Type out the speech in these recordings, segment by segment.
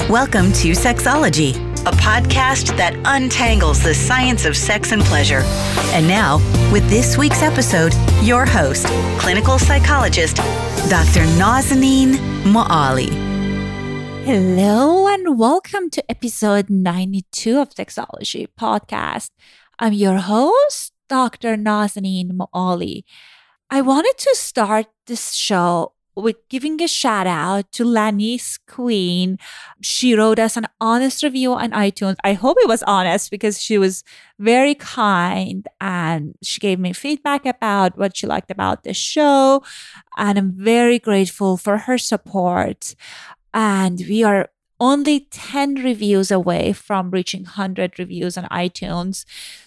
Welcome to Sexology, a podcast that untangles the science of sex and pleasure. And now, with this week's episode, your host, clinical psychologist, Dr. Nazanin Moali. Hello and welcome to episode 92 of Sexology podcast. I'm your host, Dr. Nazanin Moali. I wanted to start this show with giving a shout out to Lanice Queen. She wrote us an honest review on iTunes. I hope it was honest because she was very kind and she gave me feedback about what she liked about the show. And I'm very grateful for her support. And we are only 10 reviews away from reaching 100 reviews on iTunes.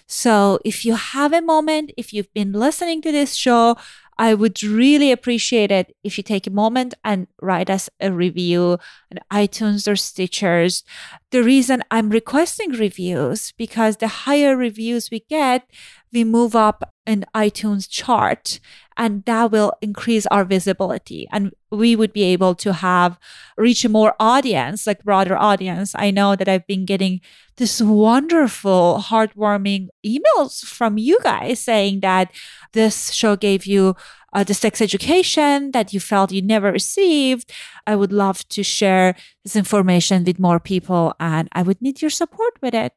So if you have a moment, if you've been listening to this show, I would really appreciate it if you take a moment and write us a review on iTunes or Stitchers. The reason I'm requesting reviews because the higher reviews we get, we move up in iTunes chart, and that will increase our visibility, and we would be able to reach a more audience, like broader audience. I know that I've been getting this wonderful, heartwarming emails from you guys saying that this show gave you the sex education that you felt you never received. I would love to share this information with more people, and I would need your support with it.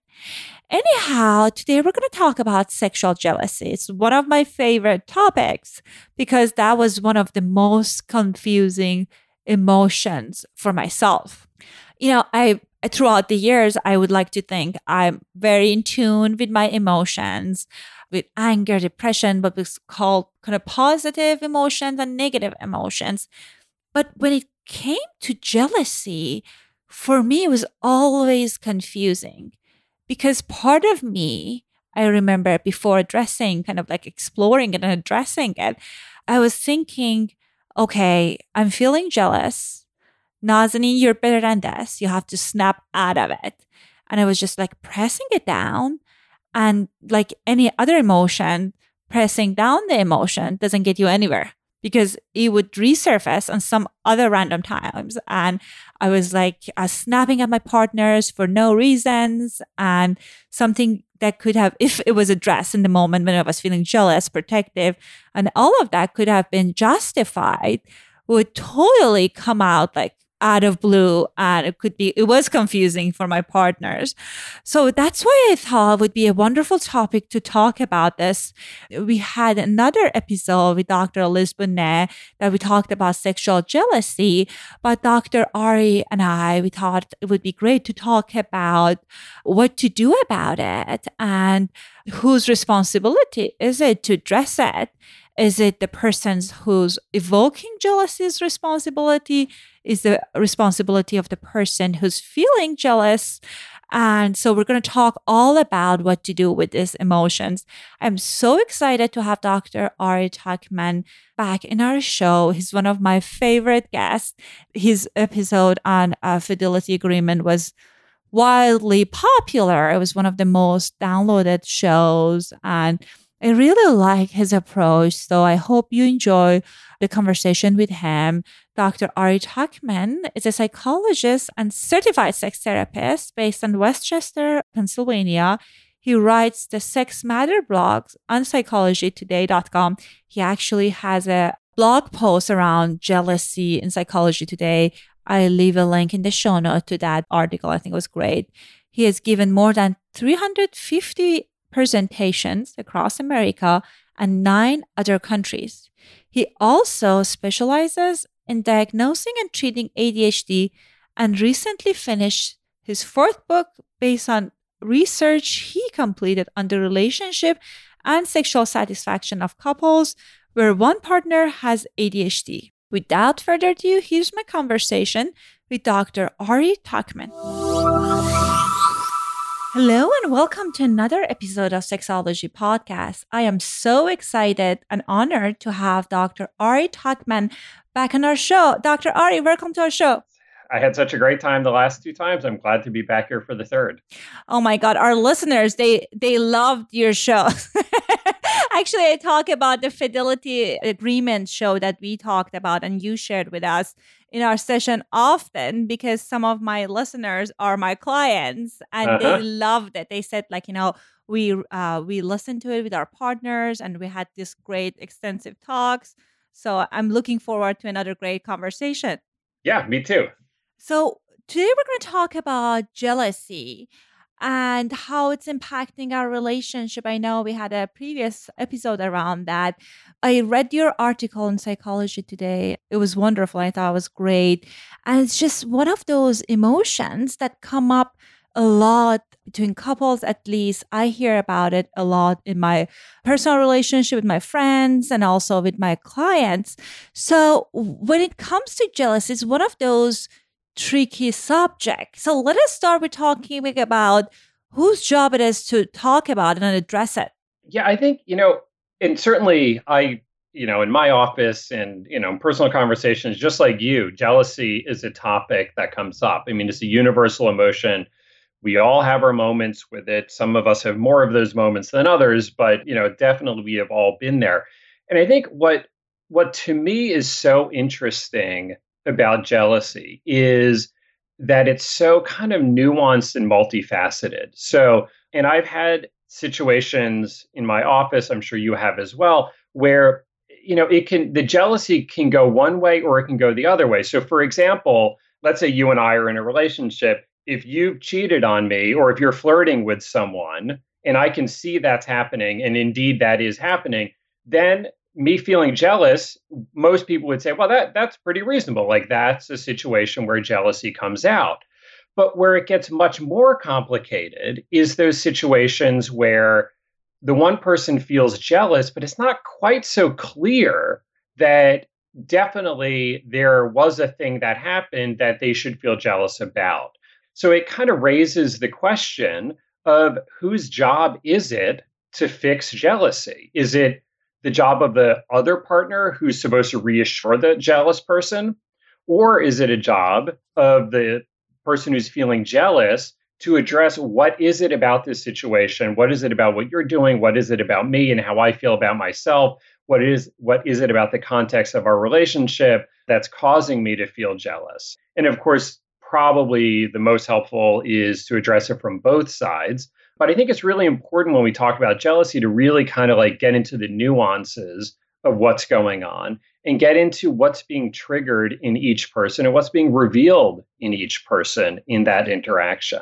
Anyhow, today we're going to talk about sexual jealousy. It's one of my favorite topics because that was one of the most confusing emotions for myself. You know, I throughout the years, I would like to think I'm very in tune with my emotions, with anger, depression, what we call kind of positive emotions and negative emotions. But when it came to jealousy, for me, it was always confusing. Because part of me, I remember before addressing, kind of like exploring it and addressing it, I was thinking, okay, I'm feeling jealous. Nazanin, you're better than this. You have to snap out of it. And I was just like pressing it down. And like any other emotion, pressing down the emotion doesn't get you anywhere because it would resurface on some other random times. And I was like snapping at my partners for no reasons, and something that could have, if it was addressed in the moment when I was feeling jealous, protective, and all of that could have been justified, would totally come out like out of blue, and it was confusing for my partners. So that's why I thought it would be a wonderful topic to talk about this. We had another episode with Dr. Liz Bonet that we talked about sexual jealousy, but Dr. Ari and we thought it would be great to talk about what to do about it and whose responsibility is it to address it. Is it the person's who's evoking jealousy's responsibility? Is the responsibility of the person who's feeling jealous? And so we're going to talk all about what to do with these emotions. I'm so excited to have Dr. Ari Tuckman back in our show. He's one of my favorite guests. His episode on fidelity agreement was wildly popular. It was one of the most downloaded shows, and I really like his approach, so I hope you enjoy the conversation with him. Dr. Ari Tuckman is a psychologist and certified sex therapist based in Westchester, Pennsylvania. He writes the Sex Matter blogs on psychologytoday.com. He actually has a blog post around jealousy in Psychology Today. I leave a link in the show note to that article. I think it was great. He has given more than 350 presentations across America and 9 other countries. He also specializes in diagnosing and treating ADHD and recently finished his 4th book based on research he completed on the relationship and sexual satisfaction of couples where one partner has ADHD. Without further ado, here's my conversation with Dr. Ari Tuckman. Hello and welcome to another episode of Sexology Podcast. I am so excited and honored to have Dr. Ari Tuckman back on our show. Dr. Ari, welcome to our show. I had such a great time the last 2 times. I'm glad to be back here for the 3rd. Oh my God, our listeners, they loved your show. Actually, I talk about the fidelity agreement show that we talked about and you shared with us in our session often because some of my listeners are my clients and they loved it. They said we listened to it with our partners and we had this great extensive talks. So I'm looking forward to another great conversation. Yeah, me too. So today we're going to talk about jealousy and how it's impacting our relationship. I know we had a previous episode around that. I read your article in Psychology Today. It was wonderful. I thought it was great. And it's just one of those emotions that come up a lot between couples. At least I hear about it a lot in my personal relationship with my friends and also with my clients. So when it comes to jealousy, it's one of those tricky subject. So let us start with talking about whose job it is to talk about it and address it. Yeah, I think, and certainly in my office and, in personal conversations, just like you, jealousy is a topic that comes up. I mean, it's a universal emotion. We all have our moments with it. Some of us have more of those moments than others, but, definitely we have all been there. And I think what to me is so interesting about jealousy is that it's so kind of nuanced and multifaceted. So, and I've had situations in my office, I'm sure you have as well, where, the jealousy can go one way or it can go the other way. So for example, let's say you and I are in a relationship. If you've cheated on me or if you're flirting with someone and I can see that's happening, and indeed that is happening, then me feeling jealous, most people would say, well, that's pretty reasonable. Like that's a situation where jealousy comes out. But where it gets much more complicated is those situations where the one person feels jealous, but it's not quite so clear that definitely there was a thing that happened that they should feel jealous about. So it kind of raises the question of whose job is it to fix jealousy? Is it the job of the other partner who's supposed to reassure the jealous person? Or is it a job of the person who's feeling jealous to address what is it about this situation? What is it about what you're doing? What is it about me and how I feel about myself? What is it about the context of our relationship that's causing me to feel jealous? And of course, probably the most helpful is to address it from both sides. But I think it's really important when we talk about jealousy to really kind of like get into the nuances of what's going on and get into what's being triggered in each person and what's being revealed in each person in that interaction.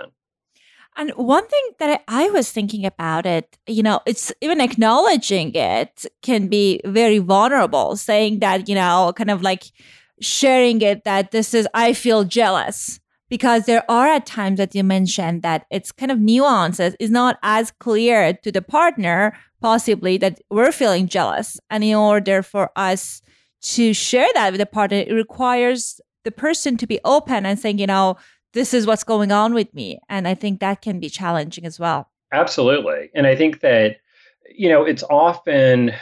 And one thing that I was thinking about it, it's even acknowledging it can be very vulnerable, saying that, kind of like sharing it that this is, I feel jealous. Because there are at times that you mentioned that it's kind of nuances, is not as clear to the partner, possibly, that we're feeling jealous. And in order for us to share that with the partner, it requires the person to be open and saying, this is what's going on with me. And I think that can be challenging as well. Absolutely. And I think that, it's often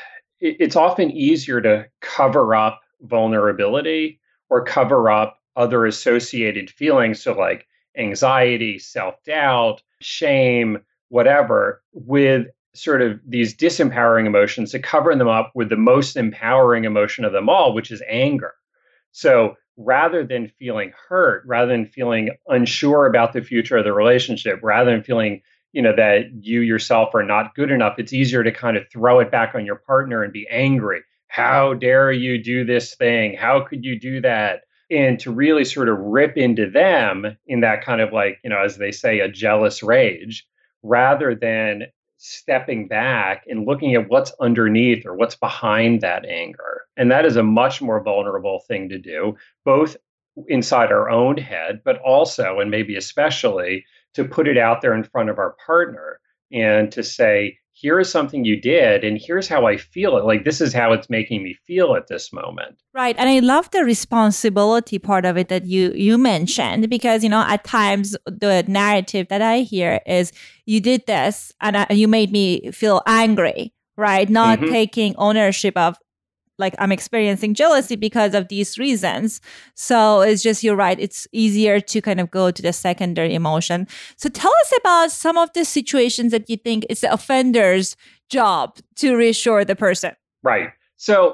easier to cover up vulnerability or cover up other associated feelings, so like anxiety, self-doubt, shame, whatever, with sort of these disempowering emotions, to cover them up with the most empowering emotion of them all, which is anger. So rather than feeling hurt, rather than feeling unsure about the future of the relationship, rather than feeling, that you yourself are not good enough, it's easier to kind of throw it back on your partner and be angry. How dare you do this thing? How could you do that? And to really sort of rip into them in that kind of like, as they say, a jealous rage, rather than stepping back and looking at what's underneath or what's behind that anger. And that is a much more vulnerable thing to do, both inside our own head, but also, and maybe especially, to put it out there in front of our partner and to say, here is something you did, and here's how I feel it. Like, this is how it's making me feel at this moment. Right. And I love the responsibility part of it that you mentioned, because, at times the narrative that I hear is you did this and you made me feel angry, right? Not taking ownership of, like I'm experiencing jealousy because of these reasons. So it's just, you're right. It's easier to kind of go to the secondary emotion. So tell us about some of the situations that you think it's the offender's job to reassure the person. Right. So,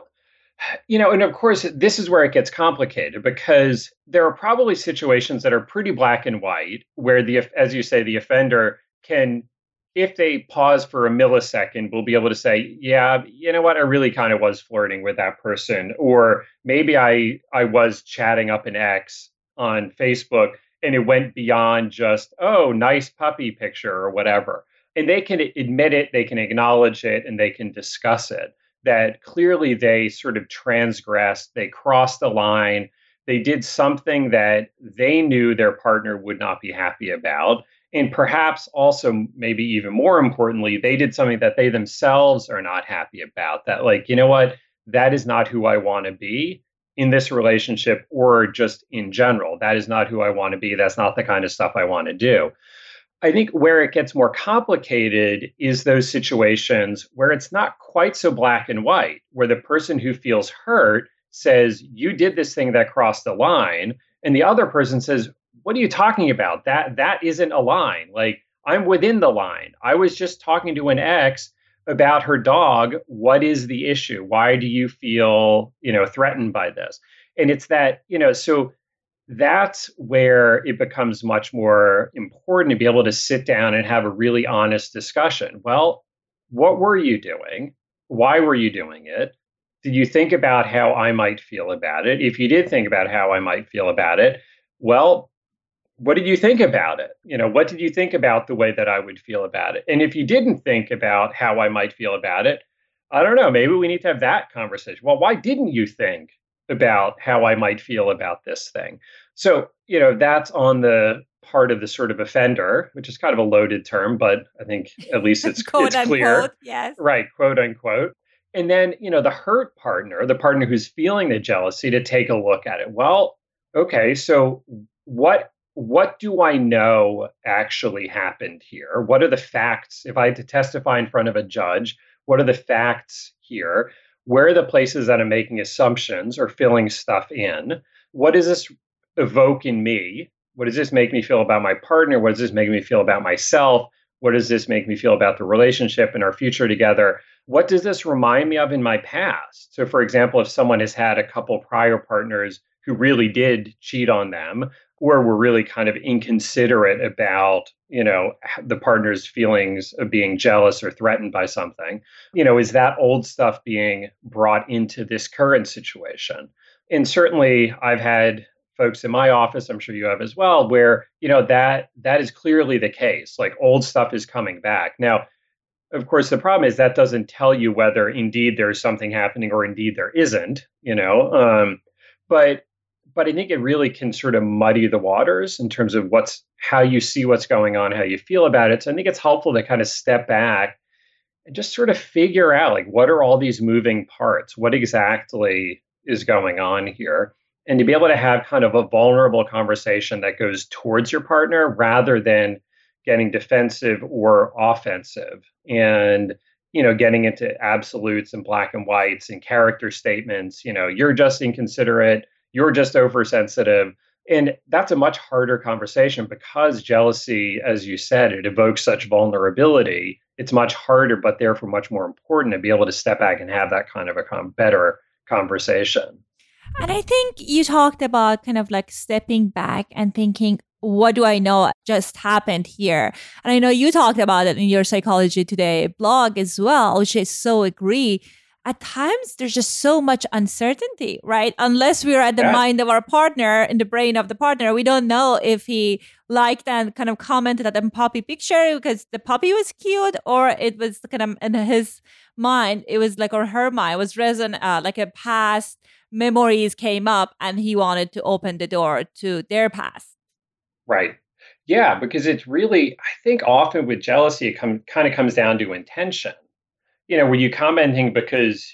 and of course, this is where it gets complicated because there are probably situations that are pretty black and white where as you say, the offender can, if they pause for a millisecond, will be able to say, yeah, you know what, I really kind of was flirting with that person. Or maybe I was chatting up an ex on Facebook and it went beyond just, oh, nice puppy picture or whatever. And they can admit it, they can acknowledge it, and they can discuss it. That clearly they sort of transgressed, they crossed the line, they did something that they knew their partner would not be happy about. And perhaps also, maybe even more importantly, they did something that they themselves are not happy about. That, like, you know what, that is not who I want to be in this relationship or just in general. That is not who I want to be. That's not the kind of stuff I want to do. I think where it gets more complicated is those situations where it's not quite so black and white, where the person who feels hurt says, you did this thing that crossed the line. And the other person says, what are you talking about? That isn't a line. Like, I'm within the line. I was just talking to an ex about her dog. What is the issue? Why do you feel, threatened by this? And it's that, so that's where it becomes much more important to be able to sit down and have a really honest discussion. Well, what were you doing? Why were you doing it? Did you think about how I might feel about it? If you did think about how I might feel about it, well, what did you think about it? What did you think about the way that I would feel about it? And if you didn't think about how I might feel about it, I don't know, maybe we need to have that conversation. Well, why didn't you think about how I might feel about this thing? So, that's on the part of the sort of offender, which is kind of a loaded term, but I think at least it's quote it's clear. Unquote, yes. Right, quote unquote. And then, the hurt partner, the partner who's feeling the jealousy, to take a look at it. Well, okay, so what do I know actually happened here? What are the facts? If I had to testify in front of a judge, what are the facts here? Where are the places that I'm making assumptions or filling stuff in? What does this evoke in me? What does this make me feel about my partner? What does this make me feel about myself? What does this make me feel about the relationship and our future together? What does this remind me of in my past? So, for example, if someone has had a couple prior partners who really did cheat on them, or were really kind of inconsiderate about, the partner's feelings of being jealous or threatened by something, is that old stuff being brought into this current situation? And certainly I've had folks in my office, I'm sure you have as well, where, that is clearly the case. Like, old stuff is coming back. Now, of course, the problem is that doesn't tell you whether indeed there's something happening or indeed there isn't, but I think it really can sort of muddy the waters in terms of how you see what's going on, how you feel about it. So I think it's helpful to kind of step back and just sort of figure out, like, what are all these moving parts? What exactly is going on here? And to be able to have kind of a vulnerable conversation that goes towards your partner rather than getting defensive or offensive and, getting into absolutes and black and whites and character statements. You're just inconsiderate. You're just oversensitive. And that's a much harder conversation because jealousy, as you said, it evokes such vulnerability. It's much harder, but therefore much more important to be able to step back and have that kind of a better conversation. And I think you talked about kind of like stepping back and thinking, what do I know just happened here? And I know you talked about it in your Psychology Today blog as well, which I so agree. At times, there's just so much uncertainty, right? Unless we're at the mind of our partner, in the brain of the partner, we don't know if he liked and kind of commented at the puppy picture because the puppy was cute, or it was kind of in his mind, it was like, or her mind was resonant, like a past memories came up and he wanted to open the door to their past. Right. Yeah, because it's really, I think often with jealousy, it kind of comes down to intention. Were you commenting because,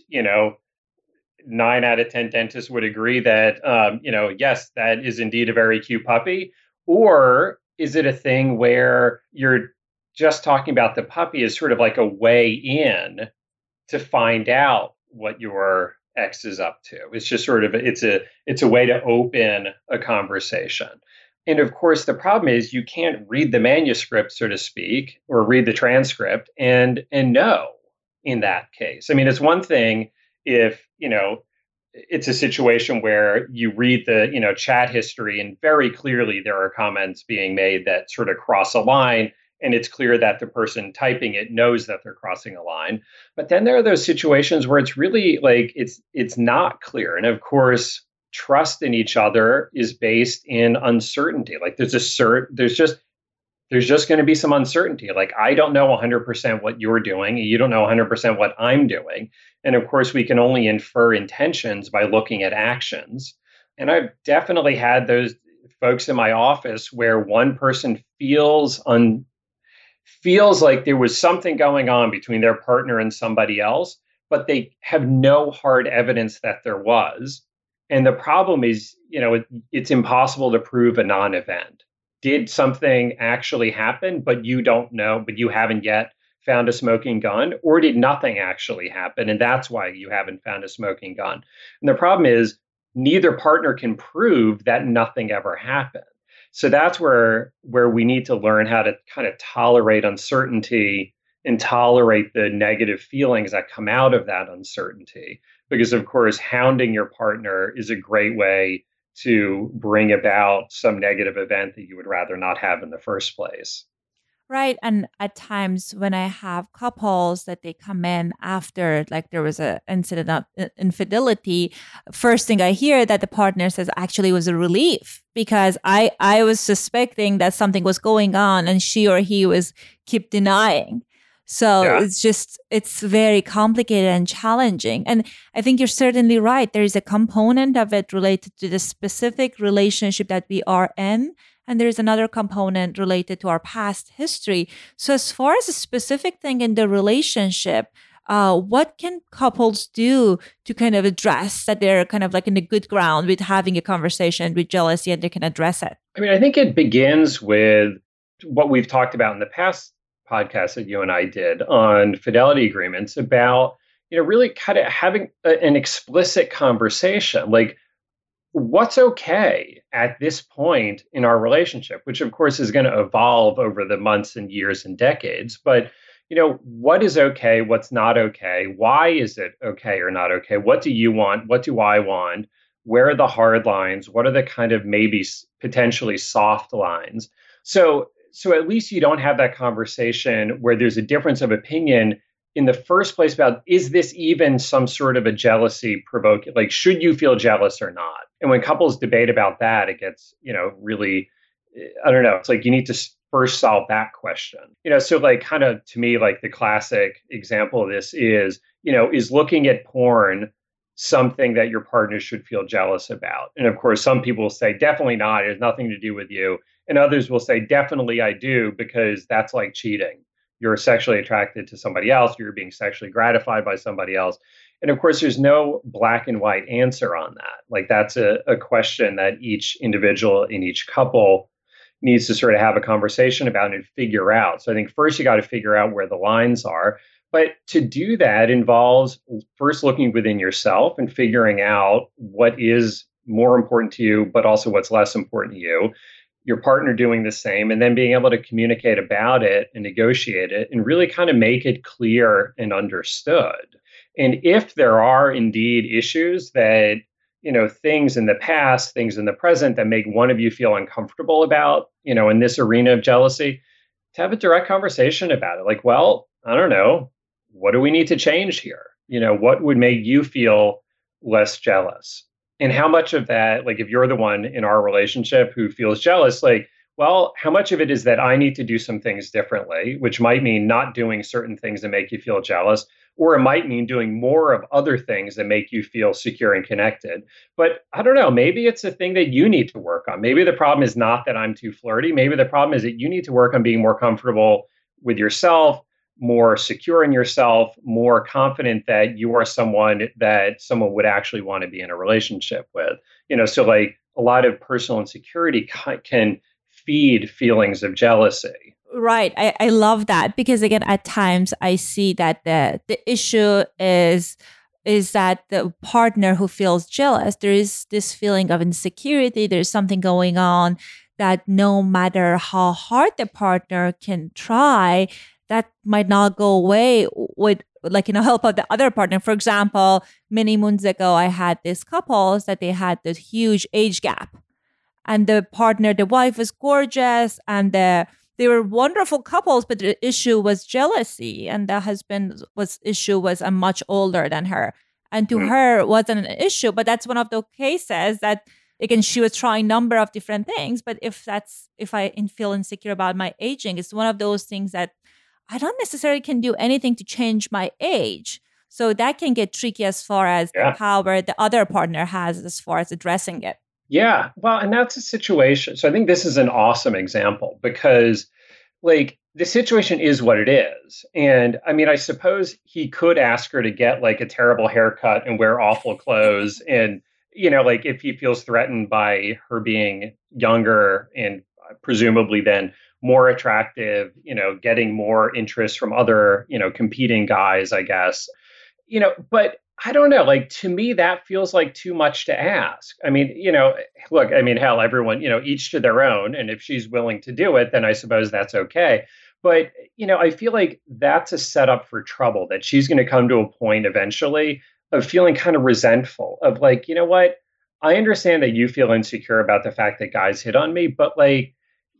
9 out of 10 dentists would agree that, yes, that is indeed a very cute puppy? Or is it a thing where you're just talking about the puppy as sort of like a way in to find out what your X is up to. It's just sort of it's a way to open a conversation. And of course, the problem is you can't read the manuscript, so to speak, or read the transcript and know in that case. I mean, it's one thing if, it's a situation where you read the, chat history and very clearly there are comments being made that sort of cross a line. And it's clear that the person typing it knows that they're crossing a line. But then there are those situations where it's really like it's not clear. And of course, trust in each other is based in uncertainty. Like there's just going to be some uncertainty. Like I don't know 100% what you're doing, and you don't know 100% what I'm doing. And of course, we can only infer intentions by looking at actions. And I've definitely had those folks in my office where one person feels like there was something going on between their partner and somebody else, but they have no hard evidence that there was. And the problem is, it's impossible to prove a non-event. Did something actually happen, but you don't know, but you haven't yet found a smoking gun? Or did nothing actually happen? And that's why you haven't found a smoking gun. And the problem is neither partner can prove that nothing ever happened. So that's where we need to learn how to kind of tolerate uncertainty and tolerate the negative feelings that come out of that uncertainty. Because, of course, hounding your partner is a great way to bring about some negative event that you would rather not have in the first place. Right. And at times when I have couples that they come in after like there was an incident of infidelity, first thing I hear that the partner says actually was a relief because I was suspecting that something was going on and she or he was keep denying. So Yeah. it's very complicated and challenging. And I think you're certainly right. There is a component of it related to the specific relationship that we are in. And there's another component related to our past history. So as far as a specific thing in the relationship, what can couples do to kind of address that they're kind of like in the good ground with having a conversation with jealousy and they can address it? I mean, I think it begins with what we've talked about in the past podcast that you and I did on fidelity agreements about, really kind of having an explicit conversation. Like, what's okay at this point in our relationship, which of course is going to evolve over the months and years and decades. But, what is okay? What's not okay? Why is it okay or not okay? What do you want? What do I want? Where are the hard lines? What are the kind of maybe potentially soft lines? So at least you don't have that conversation where there's a difference of opinion in the first place about, is this even some sort of a jealousy provoking? Like, should you feel jealous or not? And when couples debate about that, it gets, really, I don't know. It's like you need to first solve that question. So like kind of to me, like the classic example of this is looking at porn something that your partner should feel jealous about? And of course, some people will say, definitely not. It has nothing to do with you. And others will say, definitely I do, because that's like cheating. You're sexually attracted to somebody else. You're being sexually gratified by somebody else. And of course, there's no black and white answer on that. Like that's a question that each individual in each couple needs to sort of have a conversation about and figure out. So I think first you got to figure out where the lines are. But to do that involves first looking within yourself and figuring out what is more important to you, but also what's less important to you. Your partner doing the same, and then being able to communicate about it and negotiate it and really kind of make it clear and understood. And if there are indeed issues that, things in the past, things in the present that make one of you feel uncomfortable about, in this arena of jealousy, to have a direct conversation about it. Like, well, I don't know, what do we need to change here? What would make you feel less jealous? And how much of that, like if you're the one in our relationship who feels jealous, like, well, how much of it is that I need to do some things differently, which might mean not doing certain things that make you feel jealous, or it might mean doing more of other things that make you feel secure and connected. But I don't know, maybe it's a thing that you need to work on. Maybe the problem is not that I'm too flirty. Maybe the problem is that you need to work on being more comfortable with yourself, more secure in yourself, more confident that you are someone that someone would actually want to be in a relationship with. So like a lot of personal insecurity can feed feelings of jealousy. Right. I love that because again, at times I see that the issue is is that the partner who feels jealous, there is this feeling of insecurity. There's something going on that no matter how hard the partner can try, that might not go away with help of the other partner. For example, many moons ago, I had these couples that they had this huge age gap. And the partner, the wife was gorgeous and they were wonderful couples, but the issue was jealousy. And the husband issue was much older than her. And to her, it wasn't an issue. But that's one of the cases that, again, she was trying a number of different things. But if I feel insecure about my aging, it's one of those things that I don't necessarily can do anything to change my age. So that can get tricky as far as the power the other partner has as far as addressing it. Yeah, well, and that's a situation. So I think this is an awesome example because like the situation is what it is. And I mean, I suppose he could ask her to get like a terrible haircut and wear awful clothes. And, like if he feels threatened by her being younger and presumably then more attractive, getting more interest from other, competing guys, I guess, but I don't know, like to me, that feels like too much to ask. I mean, look, I mean, hell, everyone, each to their own. And if she's willing to do it, then I suppose that's okay. But, I feel like that's a setup for trouble, that she's going to come to a point eventually of feeling kind of resentful of like, you know what, I understand that you feel insecure about the fact that guys hit on me, but like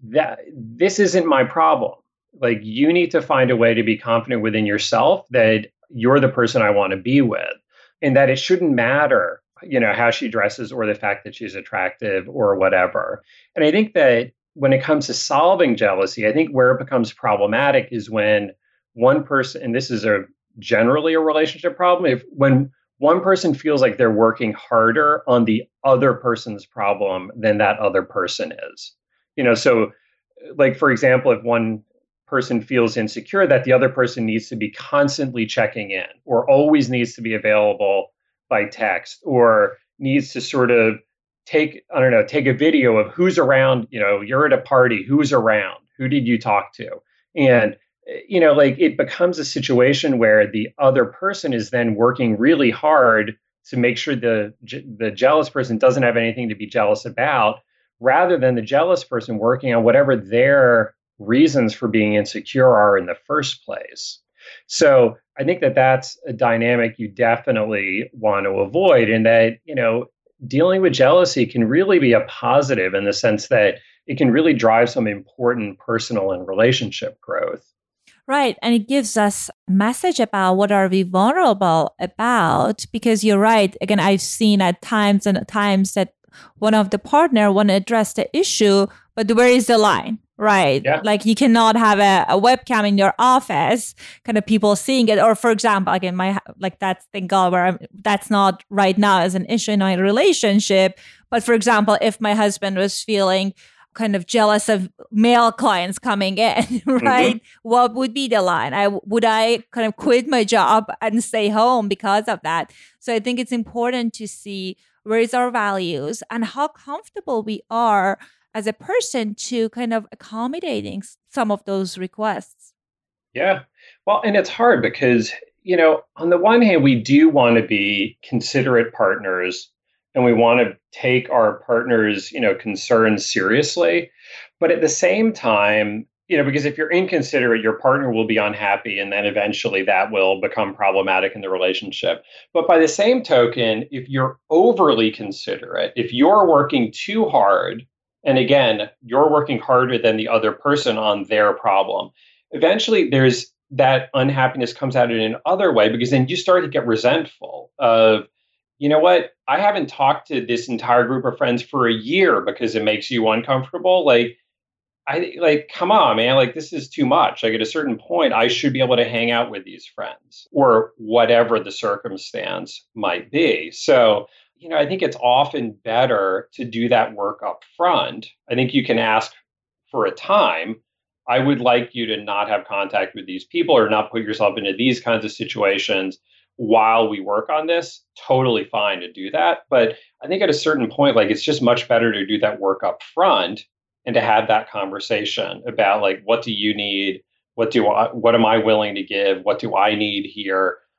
this isn't my problem. Like you need to find a way to be confident within yourself that you're the person I want to be with. And that it shouldn't matter, how she dresses or the fact that she's attractive or whatever. And I think that when it comes to solving jealousy, I think where it becomes problematic is when one person, and this is generally a relationship problem, when one person feels like they're working harder on the other person's problem than that other person is. So like, for example, if one person feels insecure that the other person needs to be constantly checking in or always needs to be available by text or needs to sort of take a video of who's around, you're at a party, who's around, who did you talk to? And, like it becomes a situation where the other person is then working really hard to make sure the jealous person doesn't have anything to be jealous about, rather than the jealous person working on whatever their reasons for being insecure are in the first place. So I think that that's a dynamic you definitely want to avoid, and that, dealing with jealousy can really be a positive in the sense that it can really drive some important personal and relationship growth. Right. And it gives us a message about what are we vulnerable about, because you're right. Again, I've seen at times that one of the partner want to address the issue, but where is the line? Right. Yeah. Like you cannot have a webcam in your office, kind of people seeing it. Or for example, again, that's thank God where that's not right now as an issue in my relationship. But for example, if my husband was feeling kind of jealous of male clients coming in, right? What would be the line? Would I kind of quit my job and stay home because of that? So I think it's important to see where is our values and how comfortable we are as a person to kind of accommodating some of those requests. Yeah. Well, and it's hard because, on the one hand, we do want to be considerate partners and we want to take our partner's, concerns seriously. But at the same time, because if you're inconsiderate, your partner will be unhappy and then eventually that will become problematic in the relationship. But by the same token, if you're overly considerate, if you're working too hard, and again, you're working harder than the other person on their problem, eventually there's that unhappiness comes out in another way, because then you start to get resentful of, you know what, I haven't talked to this entire group of friends for a year because it makes you uncomfortable. Come on, man, this is too much. At a certain point, I should be able to hang out with these friends or whatever the circumstance might be. So, I think it's often better to do that work up front. I think you can ask for a time. I would like you to not have contact with these people or not put yourself into these kinds of situations while we work on this. Totally fine to do that. But I think at a certain point, it's just much better to do that work up front and to have that conversation about what do you need? What am I willing to give? What do I need here?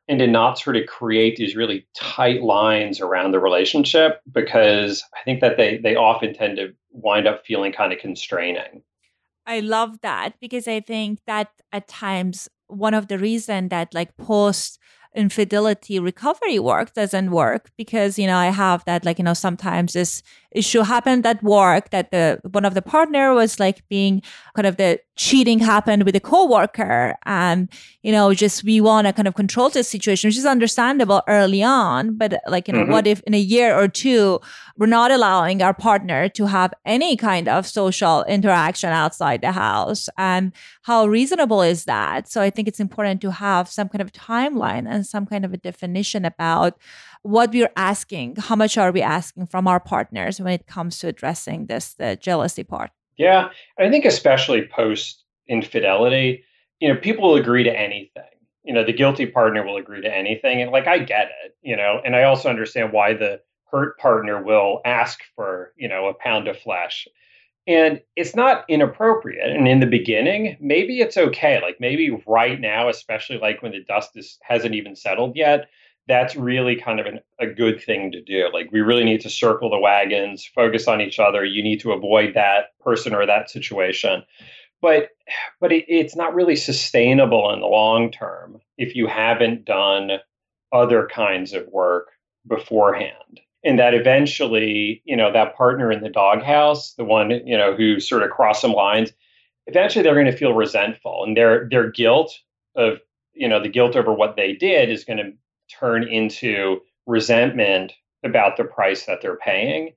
and to not sort of create these really tight lines around the relationship, because I think that they often tend to wind up feeling kind of constraining. I love that because I think that at times one of the reason that like post infidelity recovery work doesn't work because I have that sometimes this issue happened at work that the one of the partner was like being kind of the cheating happened with a coworker and just we want to kind of control the situation, which is understandable early on, but what if in a year or two we're not allowing our partner to have any kind of social interaction outside the house, and how reasonable is that? So I think it's important to have some kind of timeline and some kind of a definition about what we're asking, how much are we asking from our partners when it comes to addressing the jealousy part. Yeah, I think especially post infidelity, people will agree to anything. The guilty partner will agree to anything, and I get it, and I also understand why the hurt partner will ask for, a pound of flesh. And it's not inappropriate. And in the beginning, maybe it's okay. Like maybe right now, especially when the hasn't even settled yet, that's really kind of a good thing to do. Like we really need to circle the wagons, focus on each other. You need to avoid that person or that situation. But it's not really sustainable in the long term if you haven't done other kinds of work beforehand. And that eventually, that partner in the doghouse, the one, who sort of crossed some lines, eventually they're going to feel resentful, and their guilt of, the guilt over what they did is going to turn into resentment about the price that they're paying.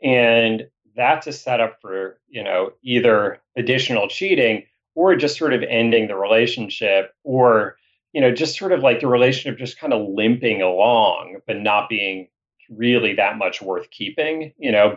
And that's a setup for, either additional cheating or just sort of ending the relationship, or, just sort of like the relationship just kind of limping along, but not being really that much worth keeping,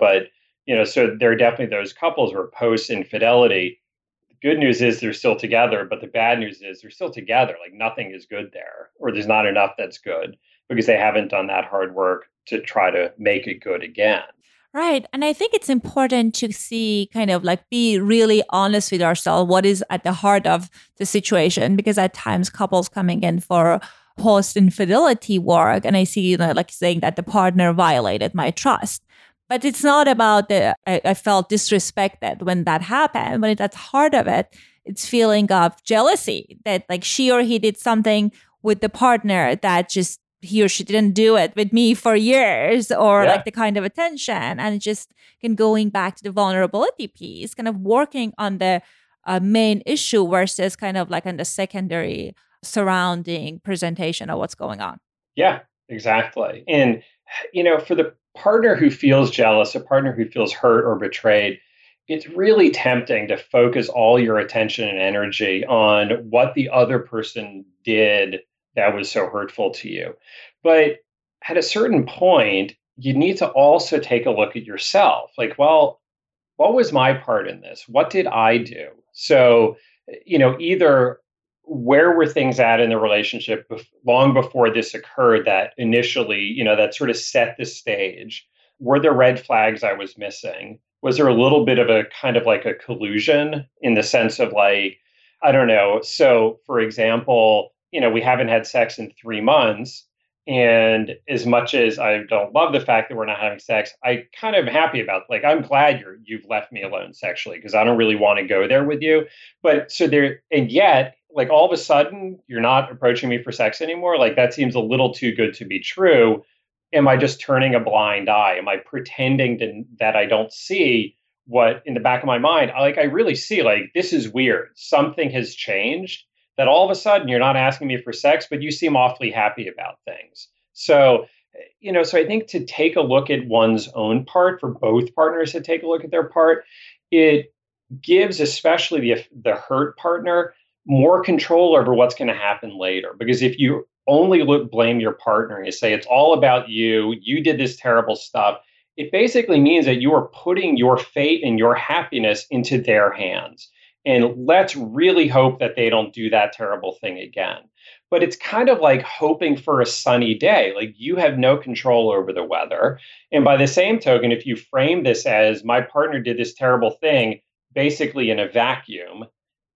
so there are definitely those couples where post infidelity, the good news is they're still together, but the bad news is they're still together. Like nothing is good there, or there's not enough that's good because they haven't done that hard work to try to make it good again. Right. And I think it's important to see kind of be really honest with ourselves, what is at the heart of the situation, because at times couples coming in for post-infidelity work, and I see, saying that the partner violated my trust. But it's not about I felt disrespected when that happened. When that's heart of it, it's feeling of jealousy that she or he did something with the partner that just he or she didn't do it with me for years, or the kind of attention. And just going back to the vulnerability piece, kind of working on the main issue versus kind of on the secondary surrounding presentation of what's going on. Yeah, exactly. And, for the partner who feels jealous, a partner who feels hurt or betrayed, it's really tempting to focus all your attention and energy on what the other person did that was so hurtful to you. But at a certain point, you need to also take a look at yourself. Well, what was my part in this? What did I do? So, either where were things at in the relationship long before this occurred that initially, that sort of set the stage? Were there red flags I was missing? Was there a little bit of a kind of a collusion in the sense of I don't know. So for example, we haven't had sex in 3 months. And as much as I don't love the fact that we're not having sex, I kind of happy about I'm glad you've left me alone sexually because I don't really want to go there with you. But so there, and yet all of a sudden you're not approaching me for sex anymore. That seems a little too good to be true. Am I just turning a blind eye? Am I pretending that I don't see what in the back of my mind? I really see this is weird. Something has changed. That all of a sudden you're not asking me for sex, but you seem awfully happy about things. So, so I think to take a look at one's own part, for both partners to take a look at their part, it gives especially the hurt partner more control over what's going to happen later. Because if you only blame your partner and you say it's all about you did this terrible stuff, it basically means that you are putting your fate and your happiness into their hands. And let's really hope that they don't do that terrible thing again. But it's kind of like hoping for a sunny day. You have no control over the weather. And by the same token, if you frame this as my partner did this terrible thing, basically in a vacuum,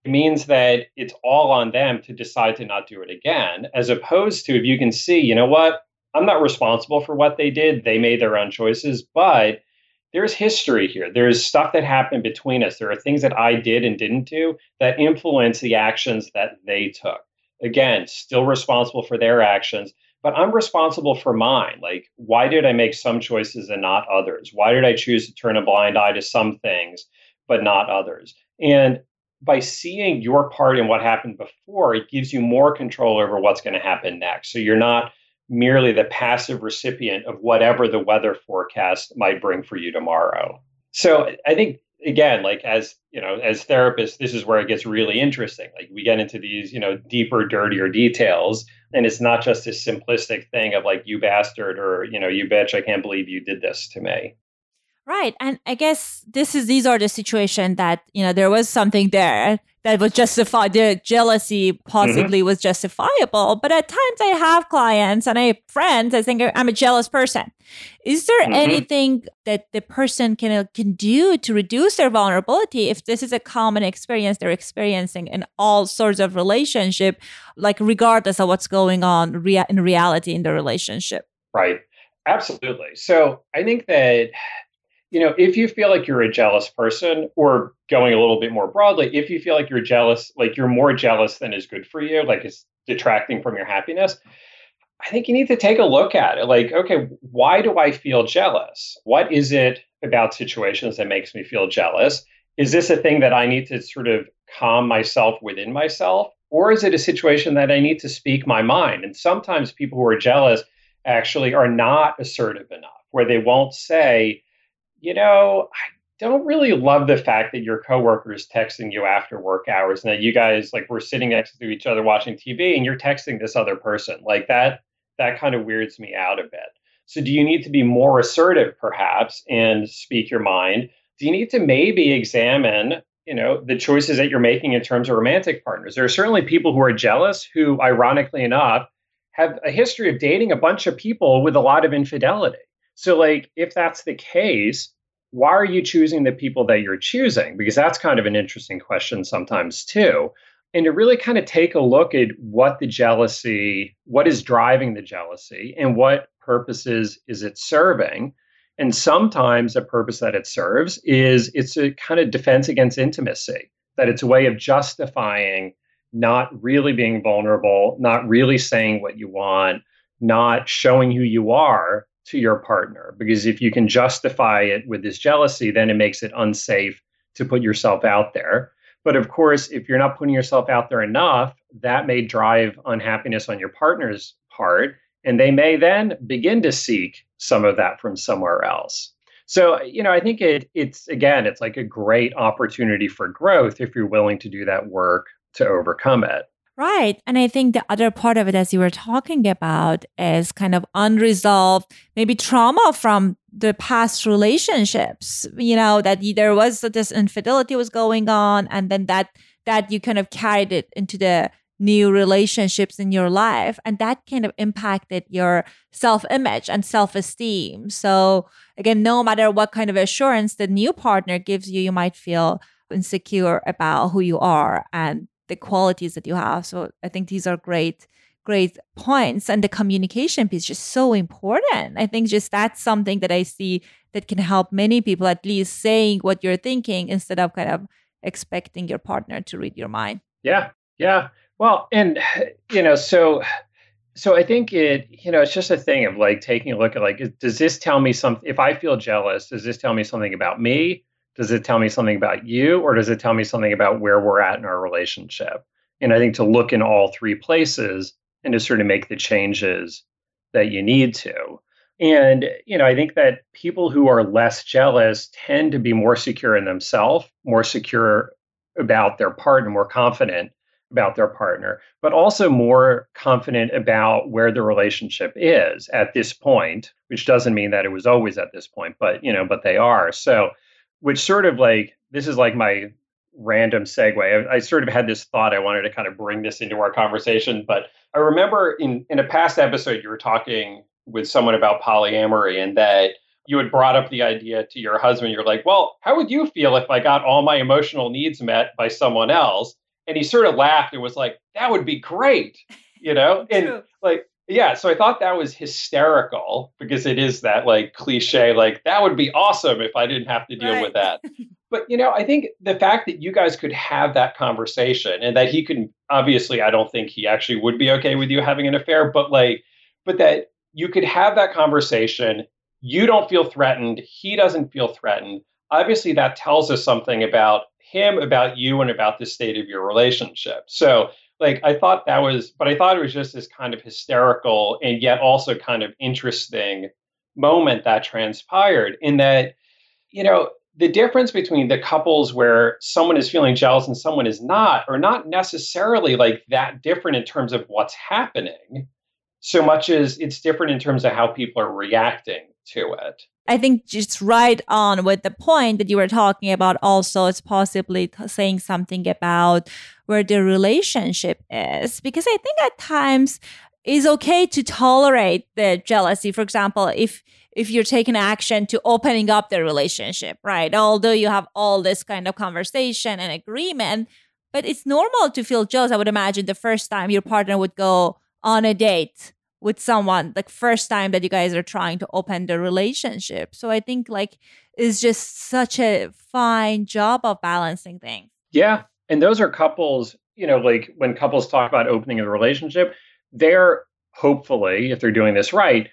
it means that it's all on them to decide to not do it again, as opposed to if you can see, you know what, I'm not responsible for what they did. They made their own choices, but there's history here. There's stuff that happened between us. There are things that I did and didn't do that influence the actions that they took. Again, still responsible for their actions, but I'm responsible for mine. Like, why did I make some choices and not others? Why did I choose to turn a blind eye to some things, but not others? And by seeing your part in what happened before, it gives you more control over what's going to happen next. So you're not merely the passive recipient of whatever the weather forecast might bring for you tomorrow. So I think, again, like, as you know, as therapists, this is where it gets really interesting. Like, we get into these, deeper, dirtier details, and it's not just this simplistic thing of like, you bastard, or, you bitch, I can't believe you did this to me. Right. And I guess these are the situation that, there was something there that was justified. The jealousy possibly was justifiable. But at times I have clients and I have friends, I think I'm a jealous person. Is there anything that the person can do to reduce their vulnerability if this is a common experience they're experiencing in all sorts of relationship, like regardless of what's going on in reality in the relationship? Right. Absolutely. So I think that if you feel like you're a jealous person, or going a little bit more broadly, if you feel like you're jealous, like you're more jealous than is good for you, like it's detracting from your happiness, I think you need to take a look at it. Like, okay, why do I feel jealous? What is it about situations that makes me feel jealous? Is this a thing that I need to sort of calm myself within myself? Or is it a situation that I need to speak my mind? And sometimes people who are jealous actually are not assertive enough, where they won't say, I don't really love the fact that your coworker is texting you after work hours and that you guys, like, we're sitting next to each other watching TV and you're texting this other person. Like, that kind of weirds me out a bit. So do you need to be more assertive, perhaps, and speak your mind? Do you need to maybe examine, the choices that you're making in terms of romantic partners? There are certainly people who are jealous who, ironically enough, have a history of dating a bunch of people with a lot of infidelity. So, like, if that's the case, why are you choosing the people that you're choosing? Because that's kind of an interesting question sometimes too. And to really kind of take a look at what is driving the jealousy, and what purposes is it serving. And sometimes the purpose that it serves is it's a kind of defense against intimacy, that it's a way of justifying not really being vulnerable, not really saying what you want, not showing who you are to your partner. Because if you can justify it with this jealousy, then it makes it unsafe to put yourself out there. But of course, if you're not putting yourself out there enough, that may drive unhappiness on your partner's part, and they may then begin to seek some of that from somewhere else. So, I think it's like a great opportunity for growth if you're willing to do that work to overcome it. Right. And I think the other part of it, as you were talking about, is kind of unresolved, maybe trauma from the past relationships, that there was this infidelity was going on, and then that you kind of carried it into the new relationships in your life. And that kind of impacted your self-image and self-esteem. So again, no matter what kind of assurance the new partner gives you, you might feel insecure about who you are and the qualities that you have. So I think these are great points. And the communication piece is just so important. I think just that's something that I see that can help many people, at least saying what you're thinking instead of kind of expecting your partner to read your mind. Yeah. Well, and, so I think it's just a thing of like taking a look at, like, does this tell me something? If I feel jealous, does this tell me something about me? Does it tell me something about you, or does it tell me something about where we're at in our relationship? And I think to look in all three places and to sort of make the changes that you need to. And, I think that people who are less jealous tend to be more secure in themselves, more secure about their partner, more confident about their partner, but also more confident about where the relationship is at this point, which doesn't mean that it was always at this point, but they are. So, which sort of like, this is like my random segue. I sort of had this thought I wanted to kind of bring this into our conversation, but I remember in a past episode, you were talking with someone about polyamory, and that you had brought up the idea to your husband. You're like, well, how would you feel if I got all my emotional needs met by someone else? And he sort of laughed and was like, that would be great, and True. like, yeah, so I thought that was hysterical because it is that like cliche, like that would be awesome if I didn't have to deal with Right. that. But I think the fact that you guys could have that conversation and that he could obviously, I don't think he actually would be okay with you having an affair, but that you could have that conversation. You don't feel threatened. He doesn't feel threatened. Obviously, that tells us something about him, about you, and about the state of your relationship. So, like, I thought it was just this kind of hysterical and yet also kind of interesting moment that transpired in that, you know, the difference between the couples where someone is feeling jealous and someone is not are not necessarily like that different in terms of what's happening, so much as it's different in terms of how people are reacting to it. I think just right on with the point that you were talking about. Also, it's possibly saying something about where the relationship is, because I think at times it's okay to tolerate the jealousy. For example, if you're taking action to opening up the relationship, right? Although you have all this kind of conversation and agreement, but it's normal to feel jealous. I would imagine the first time your partner would go on a date with someone, like first time that you guys are trying to open the relationship. So I think like it's just such a fine job of balancing things. Yeah. And those are couples, like when couples talk about opening a relationship, they're hopefully, if they're doing this right,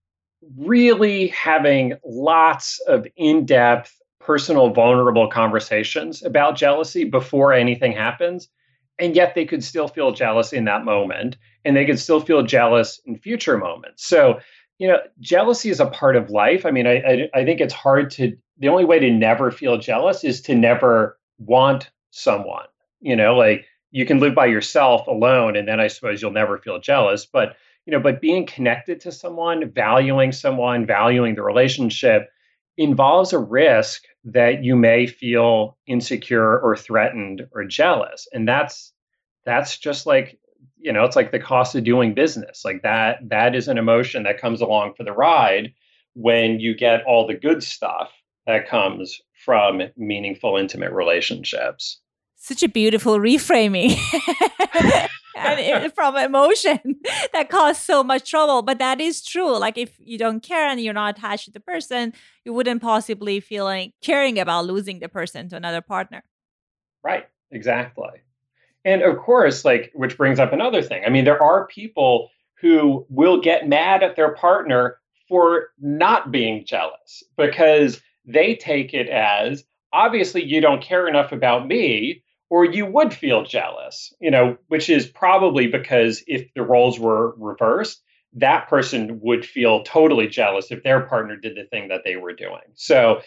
really having lots of in-depth, personal, vulnerable conversations about jealousy before anything happens. And yet they could still feel jealous in that moment, and they could still feel jealous in future moments. So, jealousy is a part of life. I mean, I think it's hard the only way to never feel jealous is to never want someone, like you can live by yourself alone, and then I suppose you'll never feel jealous. But being connected to someone, valuing the relationship involves a risk that you may feel insecure or threatened or jealous. And that's just like, it's like the cost of doing business. Like that is an emotion that comes along for the ride when you get all the good stuff that comes from meaningful, intimate relationships. Such a beautiful reframing. And from emotion that cause so much trouble. But that is true. Like if you don't care and you're not attached to the person, you wouldn't possibly feel like caring about losing the person to another partner. Right. Exactly. And of course, like, which brings up another thing. I mean, there are people who will get mad at their partner for not being jealous because they take it as, obviously, you don't care enough about me, or you would feel jealous, which is probably because if the roles were reversed, that person would feel totally jealous if their partner did the thing that they were doing. So,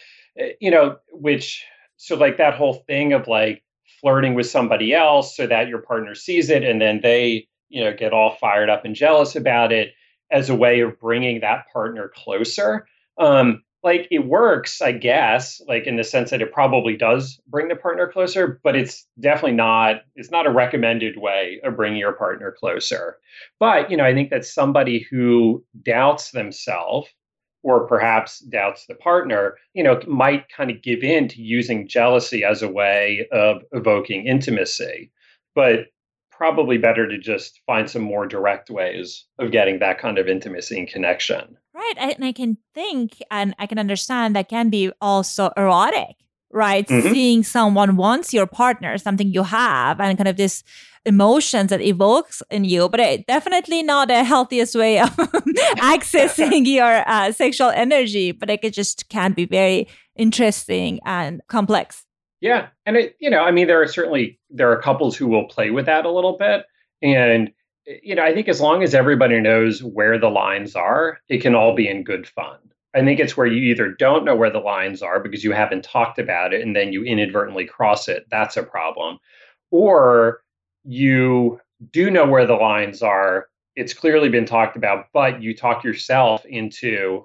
so like that whole thing of like flirting with somebody else so that your partner sees it and then they, get all fired up and jealous about it as a way of bringing that partner closer. Like it works, I guess, like in the sense that it probably does bring the partner closer, but it's definitely it's not a recommended way of bringing your partner closer. But, I think that somebody who doubts themselves or perhaps doubts the partner, might kind of give in to using jealousy as a way of evoking intimacy. But probably better to just find some more direct ways of getting that kind of intimacy and connection. Right. And I can think and I can understand that can be also erotic, right? Mm-hmm. Seeing someone wants your partner, something you have, and kind of this emotions that evokes in you, but definitely not the healthiest way of accessing your sexual energy, but it just can be very interesting and complex. Yeah. And there are couples who will play with that a little bit. And, I think as long as everybody knows where the lines are, it can all be in good fun. I think it's where you either don't know where the lines are because you haven't talked about it and then you inadvertently cross it. That's a problem. Or you do know where the lines are. It's clearly been talked about, but you talk yourself into,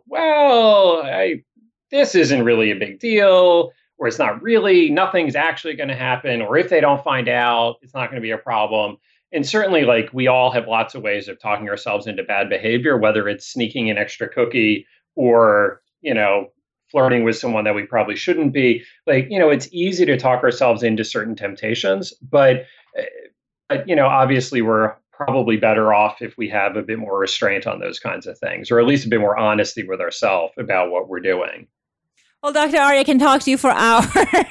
this isn't really a big deal. Or it's not really, nothing's actually going to happen. Or if they don't find out, it's not going to be a problem. And certainly, like, we all have lots of ways of talking ourselves into bad behavior, whether it's sneaking an extra cookie or, flirting with someone that we probably shouldn't be. Like, it's easy to talk ourselves into certain temptations. But But, obviously we're probably better off if we have a bit more restraint on those kinds of things, or at least a bit more honesty with ourselves about what we're doing. Well, Dr. Ari, I can talk to you for hours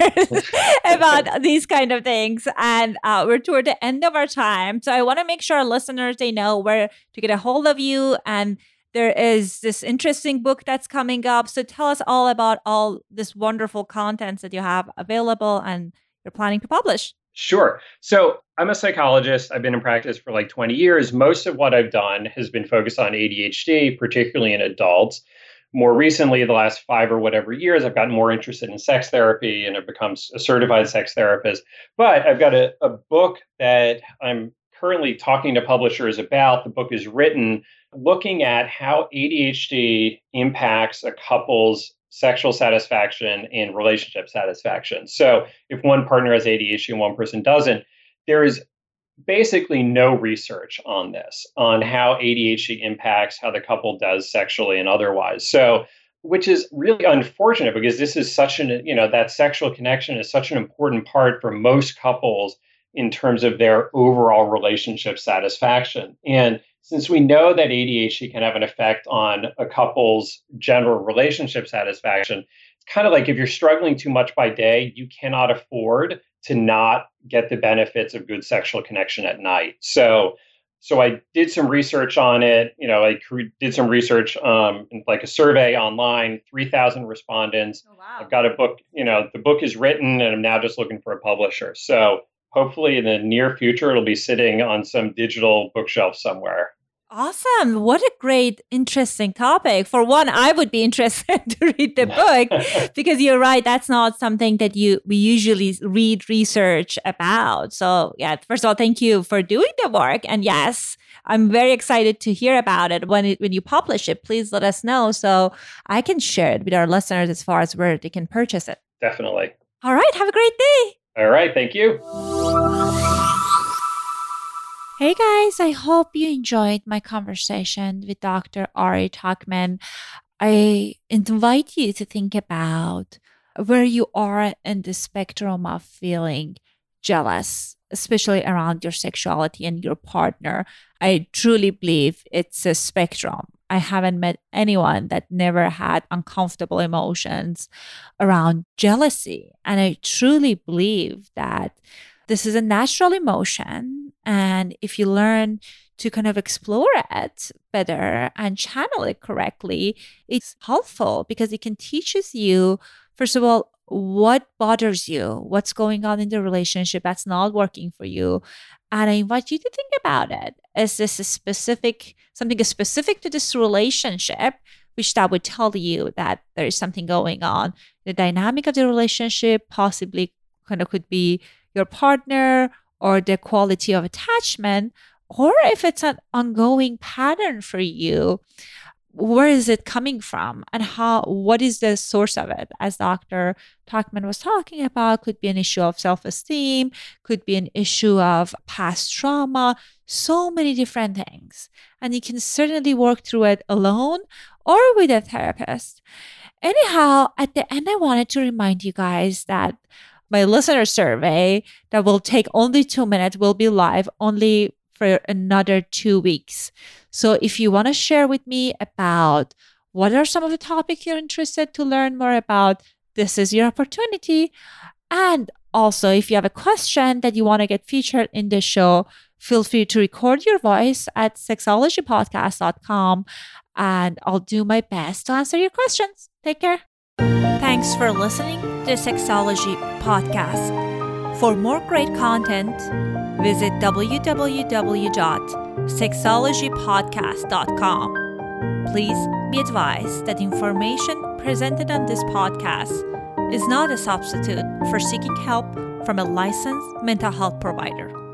about these kind of things. And we're toward the end of our time. So I want to make sure our listeners, they know where to get a hold of you. And there is this interesting book that's coming up. So tell us all about all this wonderful content that you have available and you're planning to publish. Sure. So I'm a psychologist. I've been in practice for like 20 years. Most of what I've done has been focused on ADHD, particularly in adults. More recently, the last 5 or whatever years, I've gotten more interested in sex therapy and have become a certified sex therapist. But I've got a book that I'm currently talking to publishers about. The book is written looking at how ADHD impacts a couple's sexual satisfaction and relationship satisfaction. So if one partner has ADHD and one person doesn't, there is basically no research on this, on how ADHD impacts how the couple does sexually and otherwise. So, which is really unfortunate because this is such that sexual connection is such an important part for most couples in terms of their overall relationship satisfaction. And since we know that ADHD can have an effect on a couple's general relationship satisfaction, it's kind of like if you're struggling too much by day, you cannot afford to not get the benefits of good sexual connection at night. So I did some research on it. I did some research, like a survey online, 3,000 respondents. Oh, wow. I've got a book, the book is written and I'm now just looking for a publisher. So hopefully in the near future, it'll be sitting on some digital bookshelf somewhere. Awesome. What a great, interesting topic. For one, I would be interested to read the book because you're right. That's not something that we usually read research about. So yeah, first of all, thank you for doing the work. And yes, I'm very excited to hear about it. When you publish it, please let us know so I can share it with our listeners as far as where they can purchase it. Definitely. All right. Have a great day. All right. Thank you. Hey guys, I hope you enjoyed my conversation with Dr. Ari Tuckman. I invite you to think about where you are in the spectrum of feeling jealous, especially around your sexuality and your partner. I truly believe it's a spectrum. I haven't met anyone that never had uncomfortable emotions around jealousy. And I truly believe that this is a natural emotion. And if you learn to kind of explore it better and channel it correctly, it's helpful because it can teaches you, first of all, what bothers you, what's going on in the relationship that's not working for you. And I invite you to think about it. Is this something specific to this relationship, which that would tell you that there is something going on. The dynamic of the relationship possibly kind of could be your partner or the quality of attachment, or if it's an ongoing pattern for you, where is it coming from and what is the source of it? As Dr. Tuckman was talking about, could be an issue of self-esteem, could be an issue of past trauma, so many different things. And you can certainly work through it alone or with a therapist. Anyhow, at the end, I wanted to remind you guys that my listener survey that will take only 2 minutes will be live only for another 2 weeks. So if you want to share with me about what are some of the topics you're interested to learn more about, this is your opportunity. And also, if you have a question that you want to get featured in the show, feel free to record your voice at sexologypodcast.com and I'll do my best to answer your questions. Take care. Thanks for listening to the Sexology Podcast. For more great content, visit www.sexologypodcast.com. Please be advised that information presented on this podcast is not a substitute for seeking help from a licensed mental health provider.